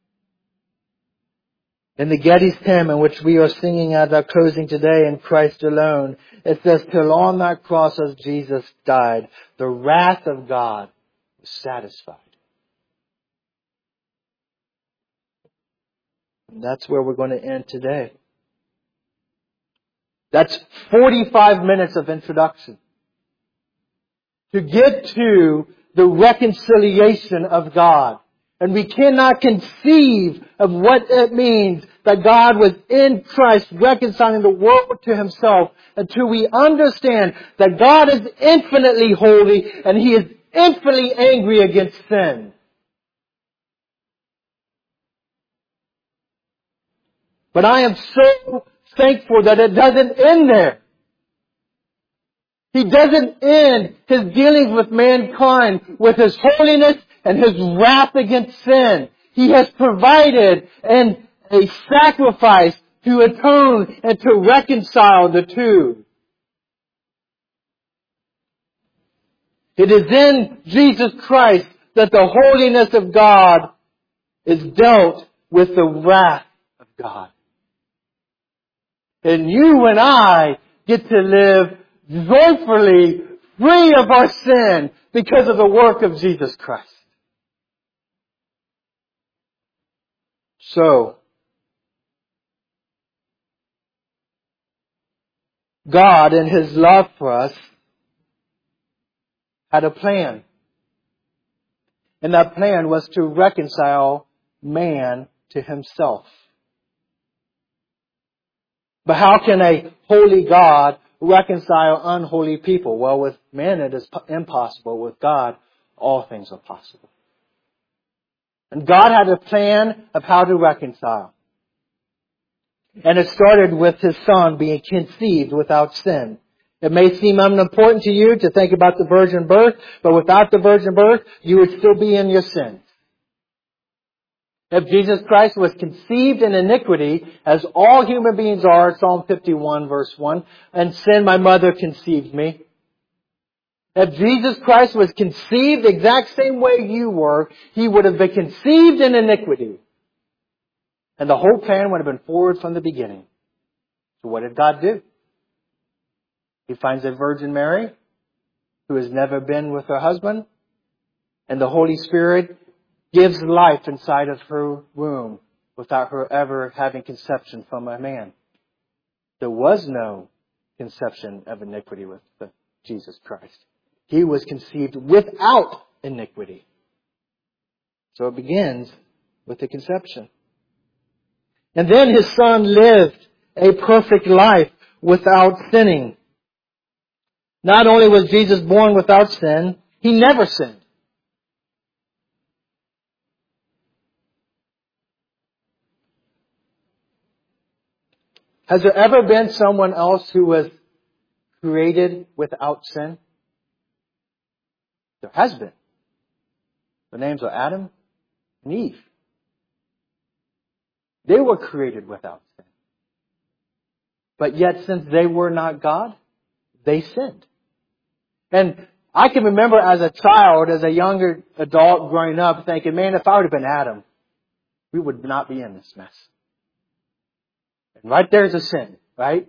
In the Getty's hymn, in which we are singing at our closing today, in Christ alone, it says, till on that cross as Jesus died, the wrath of God was satisfied. And that's where we're going to end today. That's forty-five minutes of introduction. To get to the reconciliation of God. And we cannot conceive of what it means that God was in Christ reconciling the world to Himself until we understand that God is infinitely holy and He is infinitely angry against sin. But I am so thankful that it doesn't end there. He doesn't end His dealings with mankind with His holiness and His wrath against sin. He has provided an, a sacrifice to atone and to reconcile the two. It is in Jesus Christ that the holiness of God is dealt with the wrath of God. And you and I get to live joyfully free of our sin because of the work of Jesus Christ. So, God in His love for us had a plan. And that plan was to reconcile man to Himself. But how can a holy God reconcile unholy people? Well, with man it is impossible. With God, all things are possible. And God had a plan of how to reconcile. And it started with His Son being conceived without sin. It may seem unimportant to you to think about the virgin birth, but without the virgin birth, you would still be in your sins. If Jesus Christ was conceived in iniquity, as all human beings are, Psalm fifty-one verse one, and sin my mother conceived me. If Jesus Christ was conceived the exact same way you were, He would have been conceived in iniquity. And the whole plan would have been forward from the beginning. So what did God do? He finds a Virgin Mary who has never been with her husband, and the Holy Spirit gives life inside of her womb without her ever having conception from a man. There was no conception of iniquity with Jesus Christ. He was conceived without iniquity. So it begins with the conception. And then His Son lived a perfect life without sinning. Not only was Jesus born without sin, He never sinned. Has there ever been someone else who was created without sin? There has been. The names are Adam and Eve. They were created without sin. But yet, since they were not God, they sinned. And I can remember as a child, as a younger adult growing up, thinking, man, if I would have been Adam, we would not be in this mess. And right there's a sin, right?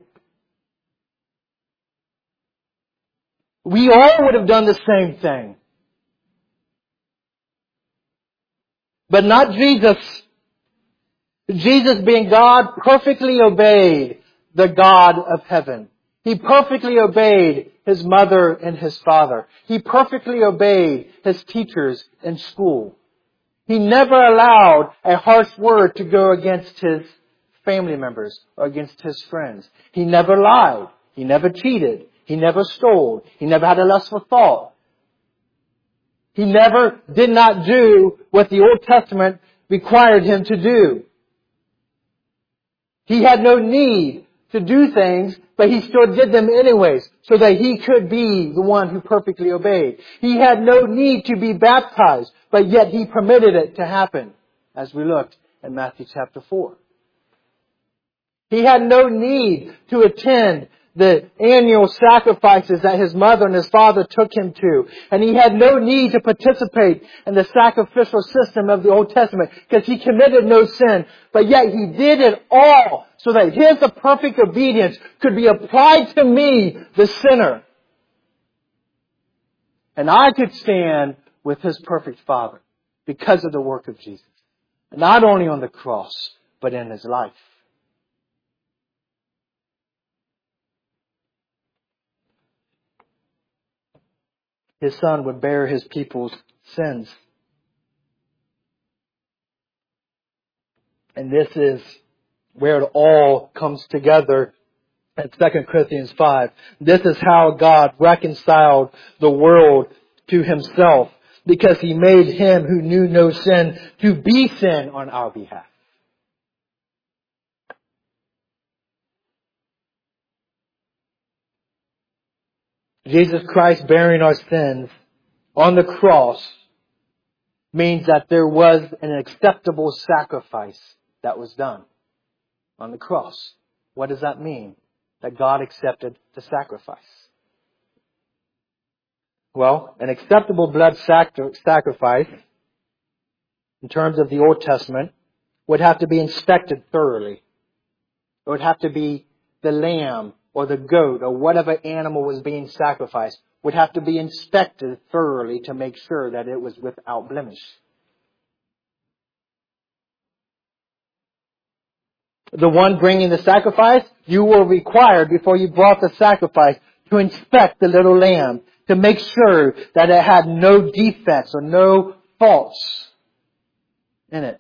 We all would have done the same thing. But not Jesus. Jesus, being God, perfectly obeyed the God of heaven. He perfectly obeyed His mother and His father. He perfectly obeyed His teachers in school. He never allowed a harsh word to go against His family members or against His friends. He never lied. He never cheated. He never stole. He never had a lustful thought. He never did not do what the Old Testament required Him to do. He had no need to do things, but He still did them anyways, so that He could be the one who perfectly obeyed. He had no need to be baptized, but yet He permitted it to happen, as we looked in Matthew chapter four. He had no need to attend the annual sacrifices that His mother and His father took Him to. And He had no need to participate in the sacrificial system of the Old Testament because He committed no sin. But yet He did it all so that His perfect obedience could be applied to me, the sinner. And I could stand with His perfect Father because of the work of Jesus. Not only on the cross, but in His life. His Son would bear His people's sins. And this is where it all comes together in Second Corinthians five. This is how God reconciled the world to Himself, because He made Him who knew no sin to be sin on our behalf. Jesus Christ bearing our sins on the cross means that there was an acceptable sacrifice that was done on the cross. What does that mean? That God accepted the sacrifice. Well, an acceptable blood sacrifice, in terms of the Old Testament, would have to be inspected thoroughly. It would have to be the lamb or the goat or whatever animal was being sacrificed would have to be inspected thoroughly to make sure that it was without blemish. The one bringing the sacrifice, you were required before you brought the sacrifice to inspect the little lamb, to make sure that it had no defects or no faults in it.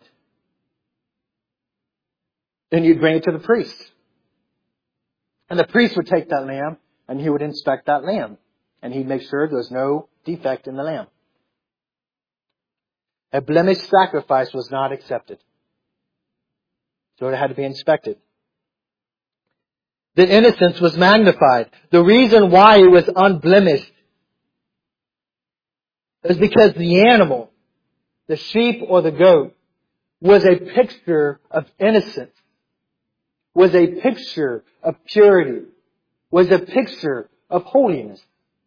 Then you'd bring it to the priest. And the priest would take that lamb and he would inspect that lamb. And he'd make sure there was no defect in the lamb. A blemished sacrifice was not accepted. So it had to be inspected. The innocence was magnified. The reason why it was unblemished is because the animal, the sheep or the goat, was a picture of innocence, was a picture of purity, was a picture of holiness.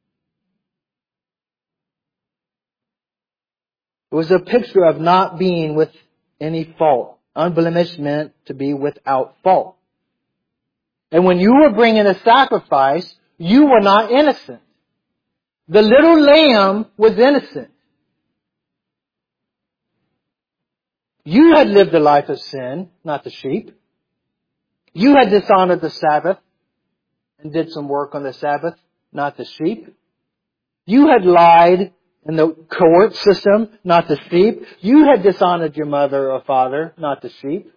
It was a picture of not being with any fault. Unblemished meant to be without fault. And when you were bringing a sacrifice, you were not innocent. The little lamb was innocent. You had lived a life of sin, not the sheep. You had dishonored the Sabbath and did some work on the Sabbath, not the sheep. You had lied in the court system, not the sheep. You had dishonored your mother or father, not the sheep.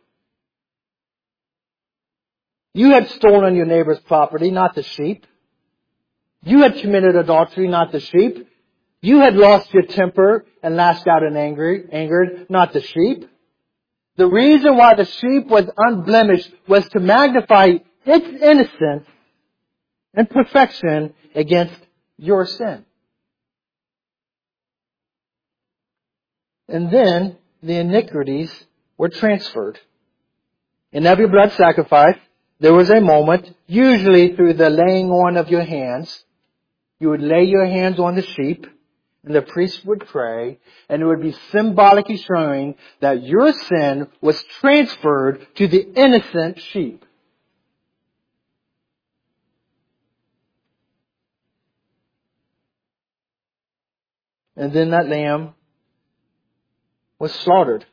You had stolen your neighbor's property, not the sheep. You had committed adultery, not the sheep. You had lost your temper and lashed out in anger, angered, not the sheep. The reason why the sheep was unblemished was to magnify its innocence and perfection against your sin. And then the iniquities were transferred. In every blood sacrifice, there was a moment, usually through the laying on of your hands. You would lay your hands on the sheep, and the priest would pray, and it would be symbolically showing that your sin was transferred to the innocent sheep. And then that lamb was slaughtered.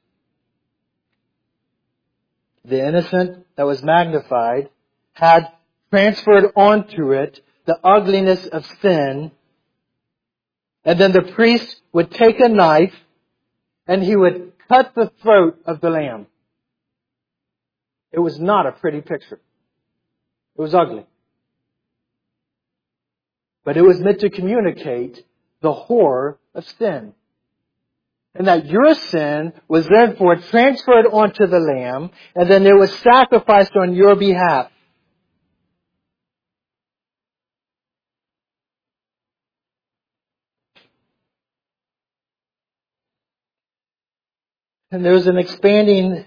The innocent that was magnified had transferred onto it the ugliness of sin. And then the priest would take a knife and he would cut the throat of the lamb. It was not a pretty picture. It was ugly. But it was meant to communicate the horror of sin. And that your sin was therefore transferred onto the lamb, and then it was sacrificed on your behalf. And there was an expanding,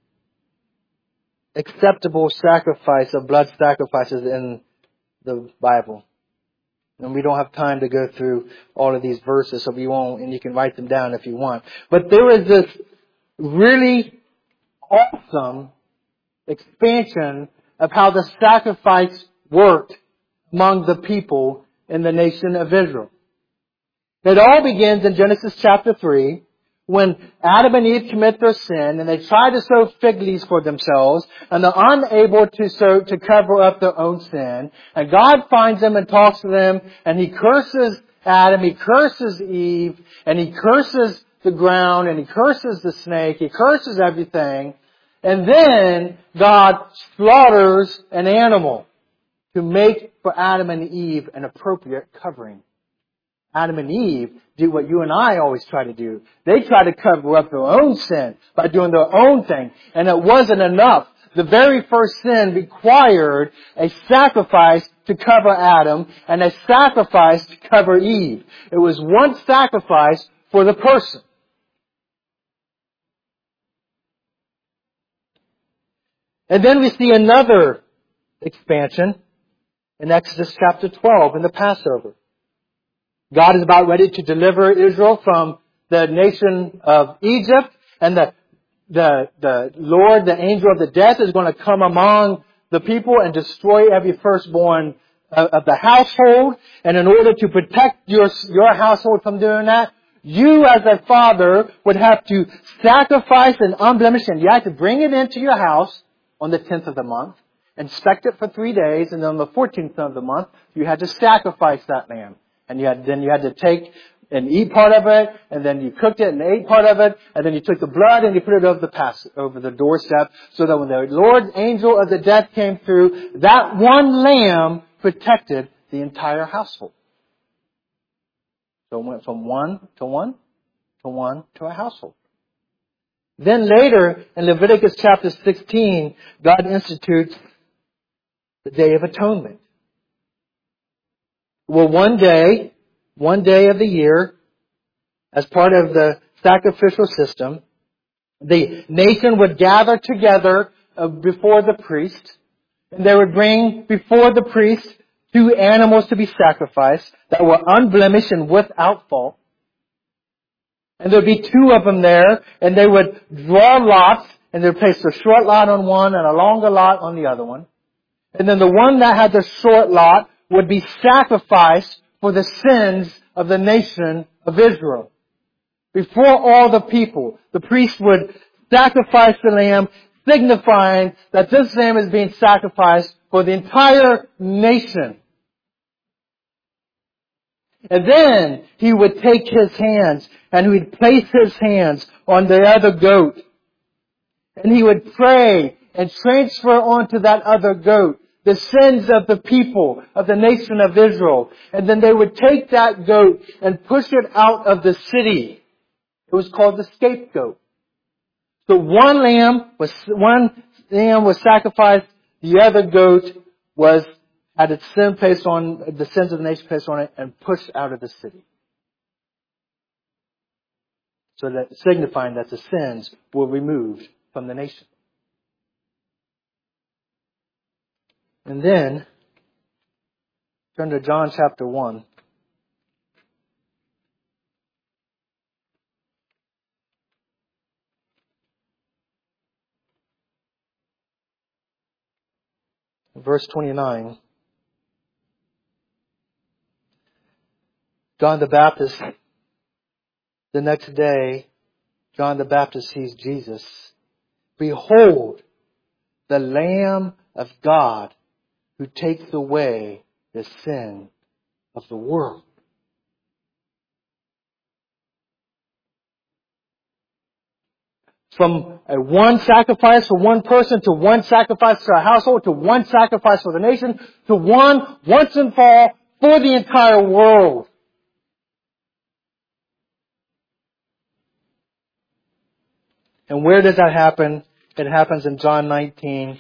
acceptable sacrifice of blood sacrifices in the Bible. And we don't have time to go through all of these verses, so we won't, and you can write them down if you want. But there is this really awesome expansion of how the sacrifice worked among the people in the nation of Israel. It all begins in Genesis chapter three, when Adam and Eve commit their sin and they try to sow fig leaves for themselves and they're unable to sow, to cover up their own sin. And God finds them and talks to them and He curses Adam, He curses Eve, and He curses the ground and He curses the snake, He curses everything. And then God slaughters an animal to make for Adam and Eve an appropriate covering. Adam and Eve do what you and I always try to do. They try to cover up their own sin by doing their own thing. And it wasn't enough. The very first sin required a sacrifice to cover Adam and a sacrifice to cover Eve. It was one sacrifice for the person. And then we see another expansion in Exodus chapter twelve in the Passover. God is about ready to deliver Israel from the nation of Egypt, and the, the, the Lord, the angel of the death, is going to come among the people and destroy every firstborn of, of the household. And in order to protect your, your household from doing that, you as a father would have to sacrifice an unblemished, and you have to bring it into your house on the tenth of the month, inspect it for three days, and then on the fourteenth of the month, you had to sacrifice that lamb. And you had, then you had to take and eat part of it, and then you cooked it and ate part of it, and then you took the blood and you put it over the pass, over the doorstep, so that when the Lord angel of the death came through, that one lamb protected the entire household. So it went from one to one to one to a household. Then later, in Leviticus chapter sixteen, God institutes the Day of Atonement. Well, one day, one day of the year, as part of the sacrificial system, the nation would gather together uh, before the priest, and they would bring before the priest two animals to be sacrificed that were unblemished and without fault. And there would be two of them there, and they would draw lots, and they would place a short lot on one and a longer lot on the other one. And then the one that had the short lot would be sacrificed for the sins of the nation of Israel. Before all the people, the priest would sacrifice the lamb, signifying that this lamb is being sacrificed for the entire nation. And then he would take his hands and he would place his hands on the other goat. And he would pray and transfer onto that other goat the sins of the people, of the nation of Israel. And then they would take that goat and push it out of the city. It was called the scapegoat. So one lamb was, one lamb was sacrificed, the other goat was, had its sin placed on, the sins of the nation placed on it and pushed out of the city. So that signifying that the sins were removed from the nation. And then, turn to John chapter one. Verse twenty-nine. John the Baptist, the next day, John the Baptist sees Jesus. Behold, the Lamb of God, who takes away the sin of the world. From a one sacrifice for one person to one sacrifice for a household to one sacrifice for the nation to one once and for all for the entire world. And where does that happen? It happens in John nineteen.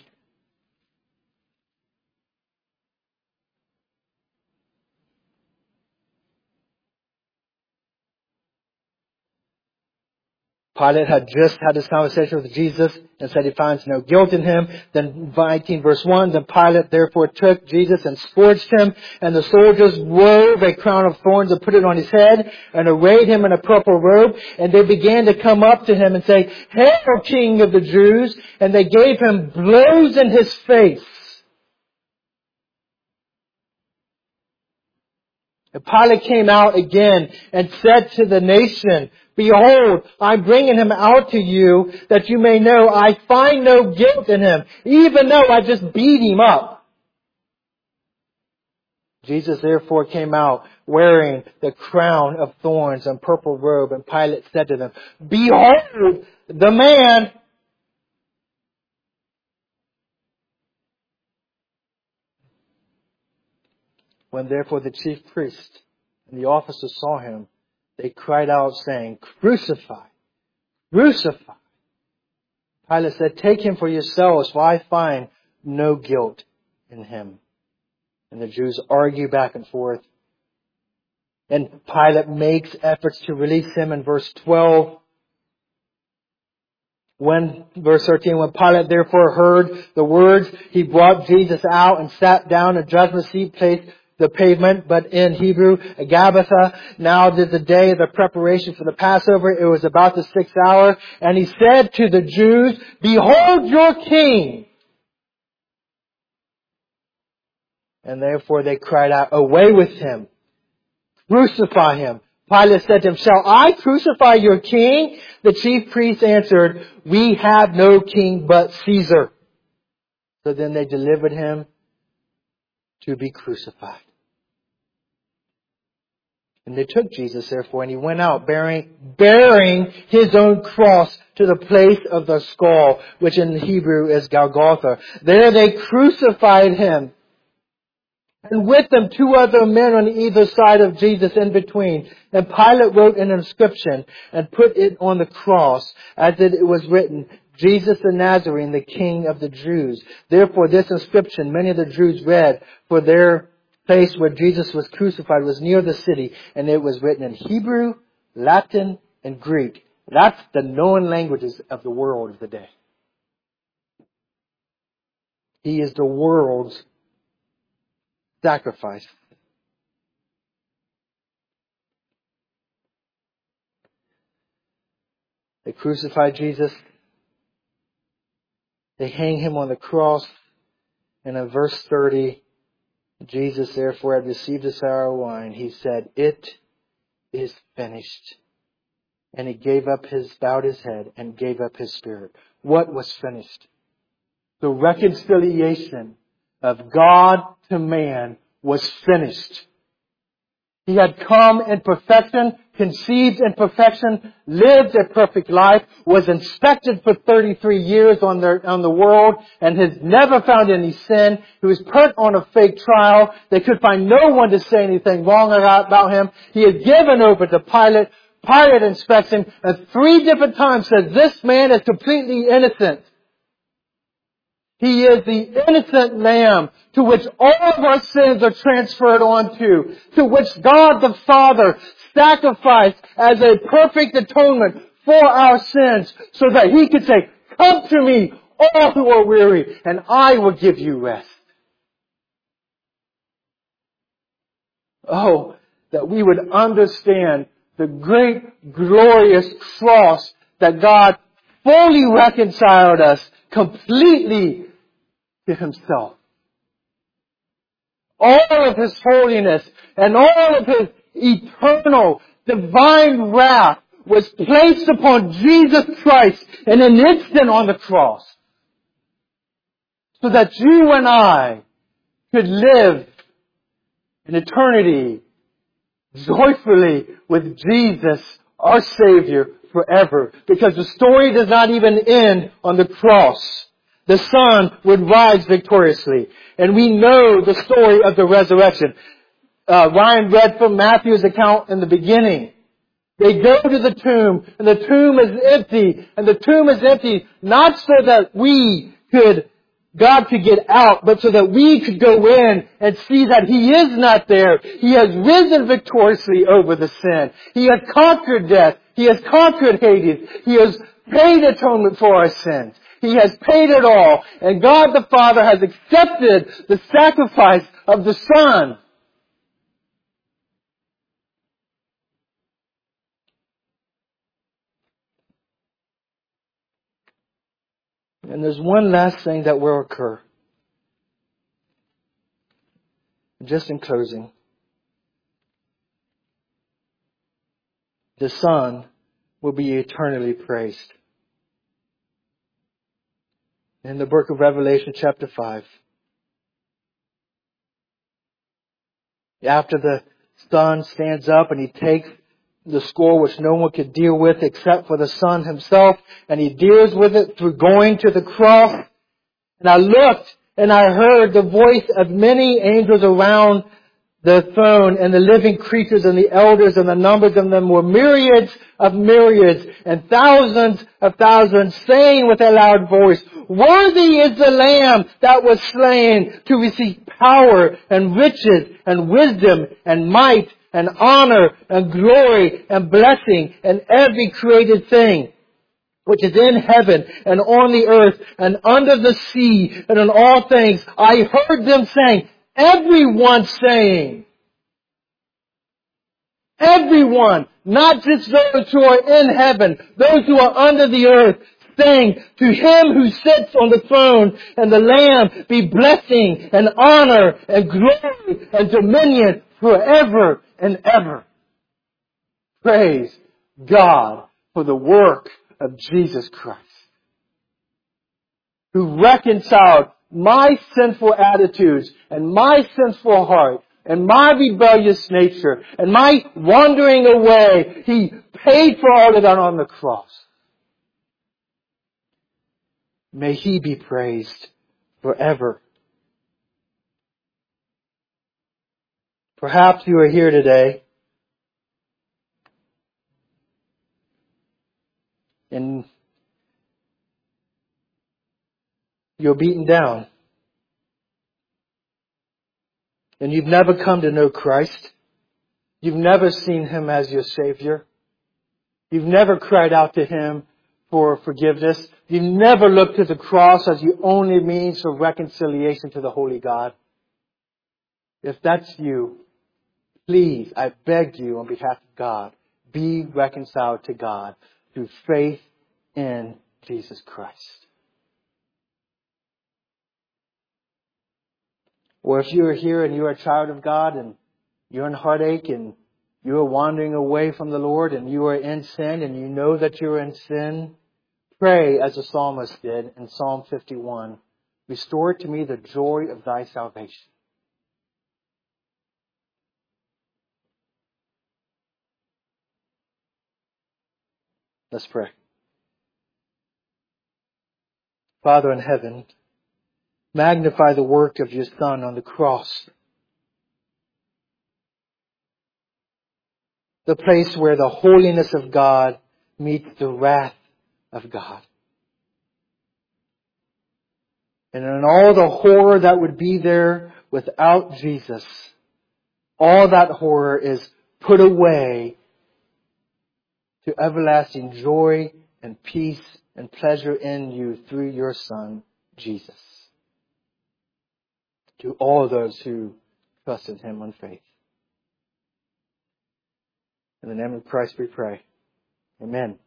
Pilate had just had this conversation with Jesus and said he finds no guilt in him. Then nineteen verse one, then Pilate therefore took Jesus and scourged him, and the soldiers wove a crown of thorns and put it on his head and arrayed him in a purple robe. And they began to come up to him and say, "Hail, King of the Jews!" And they gave him blows in his face. And Pilate came out again and said to the nation, "Behold, I'm bringing him out to you that you may know I find no guilt in him, even though I just beat him up." Jesus therefore came out wearing the crown of thorns and purple robe, and Pilate said to them, "Behold the man." When therefore the chief priest and the officers saw him, they cried out, saying, "Crucify! Crucify!" Pilate said, "Take him for yourselves, for I find no guilt in him." And the Jews argue back and forth. And Pilate makes efforts to release him in verse twelve. When, verse thirteen, when Pilate therefore heard the words, he brought Jesus out and sat down in judgment seat, placed the pavement, but in Hebrew, Gabbatha. Now did the day of the preparation for the Passover. It was about the sixth hour. And he said to the Jews, "Behold your king." And therefore they cried out, "Away with him! Crucify him!" Pilate said to him, "Shall I crucify your king?" The chief priests answered, "We have no king but Caesar." So then they delivered him to be crucified. And they took Jesus, therefore, and he went out bearing, bearing his own cross to the place of the skull, which in Hebrew is Golgotha. There they crucified him. And with them two other men on either side of Jesus in between. And Pilate wrote an inscription and put it on the cross, as it was written, "Jesus the Nazarene, the King of the Jews." Therefore this inscription many of the Jews read, for their place where Jesus was crucified was near the city, and it was written in Hebrew, Latin, and Greek. That's the known languages of the world of the day. He is the world's sacrifice. They crucified Jesus. They hang him on the cross. And in verse thirty, Jesus therefore had received the sour wine. He said, "It is finished." And he gave up his, bowed his head and gave up his spirit. What was finished? The reconciliation of God to man was finished. He had come in perfection, conceived in perfection, lived a perfect life, was inspected for thirty-three years on the, on the world, and has never found any sin. He was put on a fake trial. They could find no one to say anything wrong about him. He is given over to Pilate. Pilate inspects him, and three different times says, "This man is completely innocent." He is the innocent lamb to which all of our sins are transferred onto, to which God the Father sacrificed as a perfect atonement for our sins, so that He could say, "Come to me, all who are weary, and I will give you rest." Oh, that we would understand the great, glorious cross that God fully reconciled us completely to Himself. All of His holiness and all of His eternal divine wrath was placed upon Jesus Christ in an instant on the cross, so that you and I could live in eternity joyfully with Jesus, our Savior, forever. Because the story does not even end on the cross. The Son would rise victoriously. And we know the story of the resurrection. Uh, Ryan read from Matthew's account in the beginning. They go to the tomb, and the tomb is empty. And the tomb is empty not so that we could, God could get out, but so that we could go in and see that He is not there. He has risen victoriously over the sin. He has conquered death. He has conquered Hades. He has paid atonement for our sins. He has paid it all. And God the Father has accepted the sacrifice of the Son. And there's one last thing that will occur. Just in closing. the Son will be eternally praised. In the book of Revelation chapter five, after the Son stands up and He takes the scroll which no one could deal with except for the Son Himself, and He deals with it through going to the cross. And I looked and I heard the voice of many angels around the throne and the living creatures and the elders, and the numbers of them were myriads of myriads and thousands of thousands, saying with a loud voice, "Worthy is the Lamb that was slain to receive power and riches and wisdom and might and honor and glory and blessing and every created thing which is in heaven and on the earth and under the sea and in all things." I heard them saying, everyone saying, everyone, not just those who are in heaven, those who are under the earth, saying, "To Him who sits on the throne and the Lamb be blessing and honor and glory and dominion forever and ever." Praise God for the work of Jesus Christ, who reconciled my sinful attitudes and my sinful heart and my rebellious nature and my wandering away. He paid for all of that on the cross. May He be praised forever. Perhaps you are here today and you're beaten down. And you've never come to know Christ. You've never seen Him as your Savior. You've never cried out to Him for forgiveness. You've never looked to the cross as your only means for reconciliation to the Holy God. If that's you, please, I beg you on behalf of God, be reconciled to God through faith in Jesus Christ. Or if you are here and you are a child of God and you're in heartache and you are wandering away from the Lord and you are in sin and you know that you're in sin, pray as the psalmist did in Psalm fifty-one, "Restore to me the joy of Thy salvation." Let's pray. Father in heaven, magnify the work of your Son on the cross. The place where the holiness of God meets the wrath of God. And in all the horror that would be there without Jesus, all that horror is put away to everlasting joy and peace and pleasure in you through your Son, Jesus. To all those who trust in Him on faith. In the name of Christ we pray. Amen.